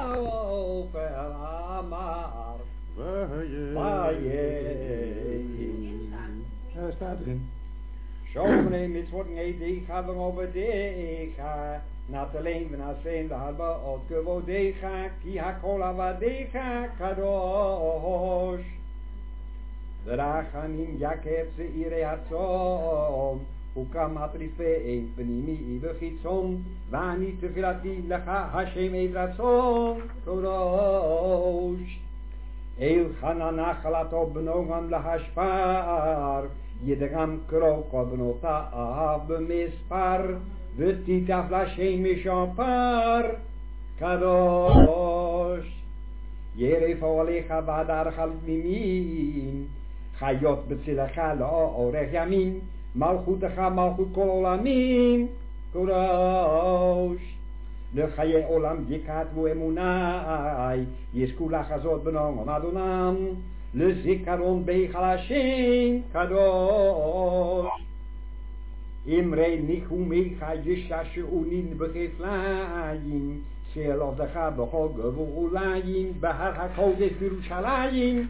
over Amar. Daar staat erin. Shomrei mitzvot ngeidecha v'rovadecha. Not alleen v'nasein v'harba'ot kevodecha. Ki hakol avadecha kadosh. V'rachanim yakev ze'irei hatzon. Hukam hatrifein pnimi v'chitzon. V'ani tefilati lecha Hashem et ratzon kadosh. El Chananach lato b'nogam lahashpar. Yedegam kroko b'notav b'mispar. V'titaf l'Hashem mishampar kadosh. Yeref olecha v'adar chalmimin. Chayot b'tzilecha la'orech yamin. Malchutecha malchut kol olamin kadosh. לחיי עולם יקטבו אמוני, יזכו לחזות בנועם אדונם, לזיכרון בהיכל השם קדוש. אמרי ניחומיך יששעונין בכפליים, שלעבדך בכל גבוליים, בהר הקודש בירושלים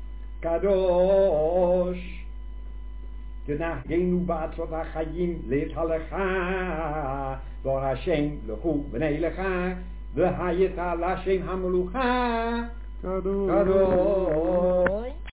קדוש. תנהגנו בעצות החיים להתהלכה, דור השם לכו בני לך, והייתה לשם המלוכה קדוש.